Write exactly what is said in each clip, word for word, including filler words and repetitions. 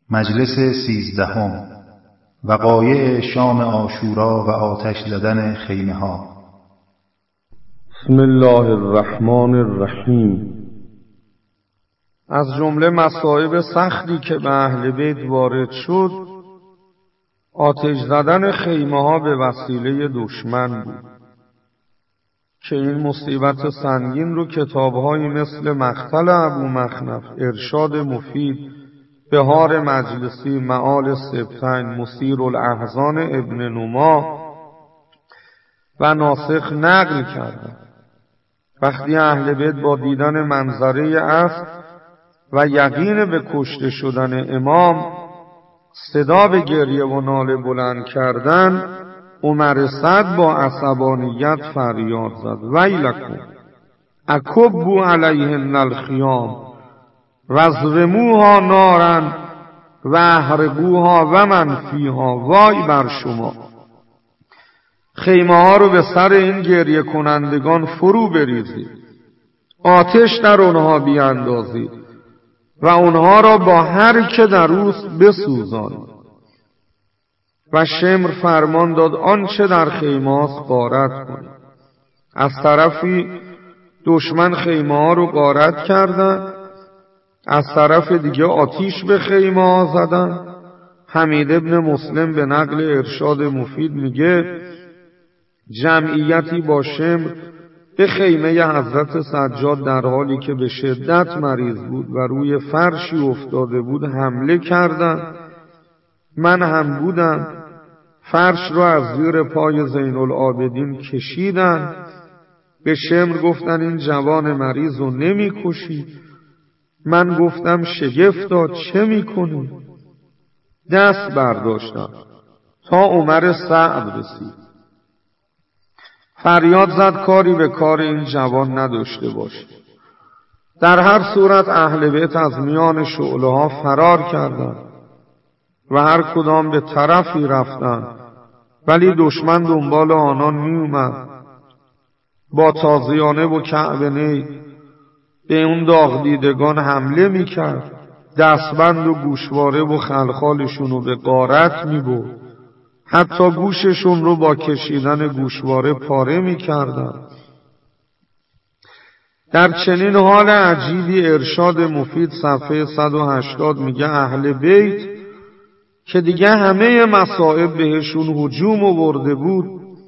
مجلس سیزدهم. وقایع شام عاشورا و آتش زدن خیمه ها. بسم الله الرحمن الرحیم. از جمله مصائب سختی که به اهل بیت وارد شد، آتش زدن خیمه ها به وسیله دشمن بود که این مصیبت سنگین رو کتاب‌هایی مثل مقتل ابو مخنف، ارشاد مفید، بهار مجلسی، معال سبتین، مثیر الاحزان ابن نما و ناسخ نقل کردند. وقتی اهل بیت با دیدن منظره اسب و یقین به کشته شدن امام صدا به گریه و ناله بلند کردند، عمر سعد با عصبانیت فریاد زد: ویلکم اکبوا علیهن الخیام وزرموها نارا و احرقوها و من فیها. وای بر شما، خیمه ها رو به سر این گریه کنندگان فرو بریزید، آتش در اونها بیاندازید و اونها را با هر که در اوست بسوزانید. و شمر فرمان داد آنچه در خیمه هاست غارت کنید. از طرفی دشمن خیمه ها رو غارت کردند، از طرف دیگه آتیش به خیمه ها زدن. حمید ابن مسلم به نقل ارشاد مفید میگه جمعیتی با شمر به خیمه حضرت سجاد در حالی که به شدت مریض بود و روی فرشی افتاده بود حمله کردند. من هم بودم، فرش را از زیر پای زین العابدین کشیدن. به شمر گفتن این جوان مریض رو نمی کشی. من گفتم شگفتا چه می کنی؟ دست برداشتم تا عمر سعد رسید. فریاد زد کاری به کار این جوان نداشته باشه. در هر صورت اهل بیت از میان شعله ها فرار کردند و هر کدام به طرفی رفتند، ولی دشمن دنبال آنان می اومد. با تازیانه و کعبه نی به اون داغ دیدگان حمله می کرد. دستبند و گوشواره و خلخالشون رو به غارت می برد. حتی گوششون رو با کشیدن گوشواره پاره می کردن. در چنین حال عجیبی ارشاد مفید صفحه صد و هشتاد میگه اهل بیت که دیگه همه مصائب بهشون هجوم آورده بود،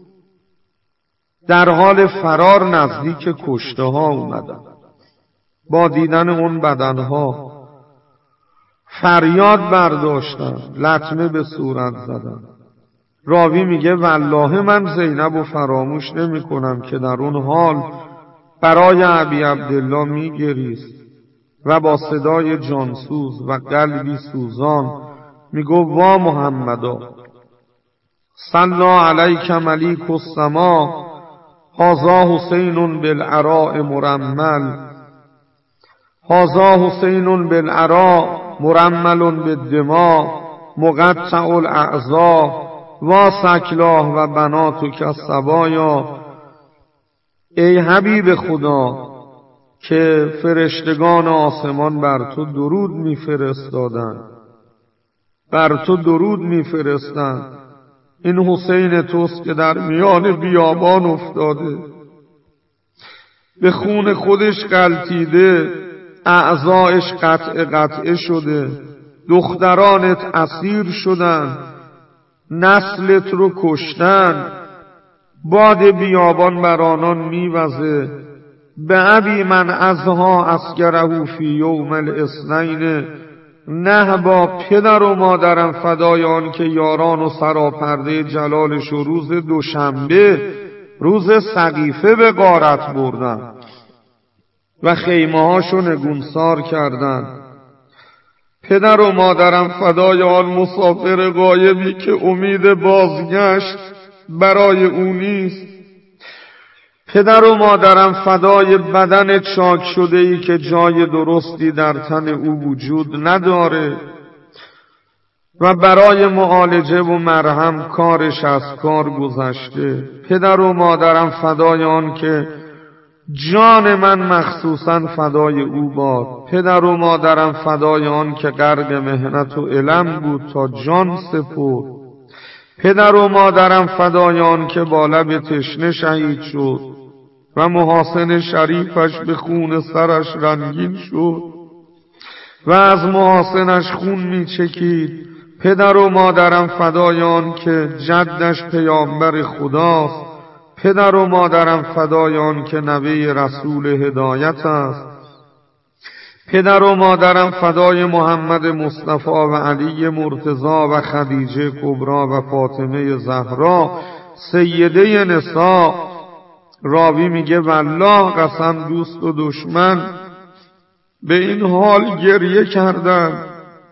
در حال فرار نزدیک کشته ها اومدن. با دیدن اون بدنها فریاد برداشتن، لطمه به صورت زدن. راوی میگه والله من زینب رو فراموش نمی کنم که در اون حال برای ابی عبدالله میگریست و با صدای جانسوز و قلبی سوزان میگو وا محمدا صلی علیک ملیک السما هذا حسین بالعراء مرمل هذا حسین بالعراء مرمل بالدماء مقطع الاعضاء و سکلاه و بناتو که الصبایا. ای حبیب خدا که فرشتگان آسمان بر تو درود میفرستادن، بر تو درود میفرستن. این حسین توست که در میان بیابان افتاده، به خون خودش غلتیده، اعضایش قطع قطعه شده، دخترانت اسیر شدن، نسلت رو کشتن، باد بیابان بر آنان میوزه. به ابی من ازها اسگره فی یوم الاثنین. نه با پدر و مادرم فدای آن که یاران و سراپرده جلالش و روز دوشنبه روز سقیفه به غارت بردن و خیمه هاشو نگونسار کردن. پدر و مادرم فدای آن مسافر غایبی که امید بازگشت برای او نیست. پدر و مادرم فدای بدن چاک شده ای که جای درستی در تن او وجود نداره و برای معالجه و مرهم کارش از کار گذشته. پدر و مادرم فدای آن که جان من مخصوصا فدای او باد. پدر و مادرم فدای آن که غرق محنت و الم بود تا جان سپرد. پدر و مادرم فدای آن که با لب تشنه شهید شد و محاسن شریفش به خون سرش رنگین شد و از محاسنش خون می چکید. پدر و مادرم فدای آن که جدش پیامبر خداست. پدر و مادرم فدای آن که نبی رسول هدایت است. پدر و مادرم فدای محمد مصطفی و علی مرتضی و خدیجه کبری و فاطمه زهرا سیده نساء. راوی میگه والله قسم دوست و دشمن به این حال گریه کردند.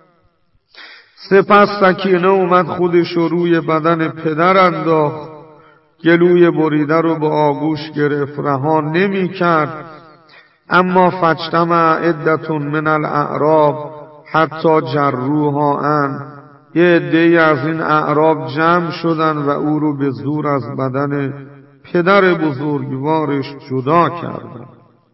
سپس سکینه اومد خودش رو روی بدن پدر انداخت، گلوی بریده رو به آغوش گرفت، رها نمی کرد. اما فاجتمع عدة من الاعراب حتی جروها عن، یه عده‌ای از این اعراب جمع شدن و او رو به زور از بدن پدر بزرگوارش جدا کردند.